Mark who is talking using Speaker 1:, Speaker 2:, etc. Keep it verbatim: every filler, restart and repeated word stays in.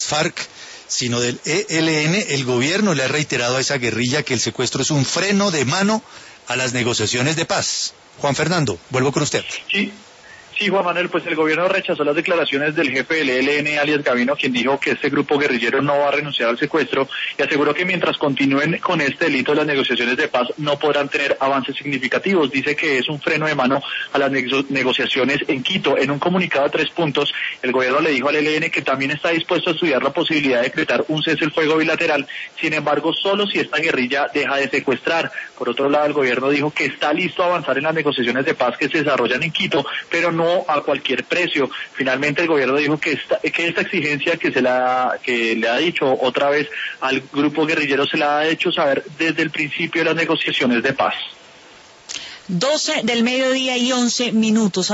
Speaker 1: FARC, sino del E L N, el gobierno le ha reiterado a esa guerrilla que el secuestro es un freno de mano a las negociaciones de paz. Juan Fernando, vuelvo con usted.
Speaker 2: Sí. Sí, Juan Manuel, pues el gobierno rechazó las declaraciones del jefe del E L N, alias Gavino, quien dijo que este grupo guerrillero no va a renunciar al secuestro y aseguró que mientras continúen con este delito las negociaciones de paz no podrán tener avances significativos. Dice que es un freno de mano a las nego- negociaciones en Quito. En un comunicado de tres puntos, el gobierno le dijo al E L N que también está dispuesto a estudiar la posibilidad de decretar un cese el fuego bilateral, sin embargo, solo si esta guerrilla deja de secuestrar. Por otro lado, el gobierno dijo que está listo a avanzar en las negociaciones de paz que se desarrollan en Quito, pero no a cualquier precio. Finalmente el gobierno dijo que esta, que esta exigencia que se la que le ha dicho otra vez al grupo guerrillero se la ha hecho saber desde el principio de las negociaciones de paz.
Speaker 3: doce del mediodía y once minutos.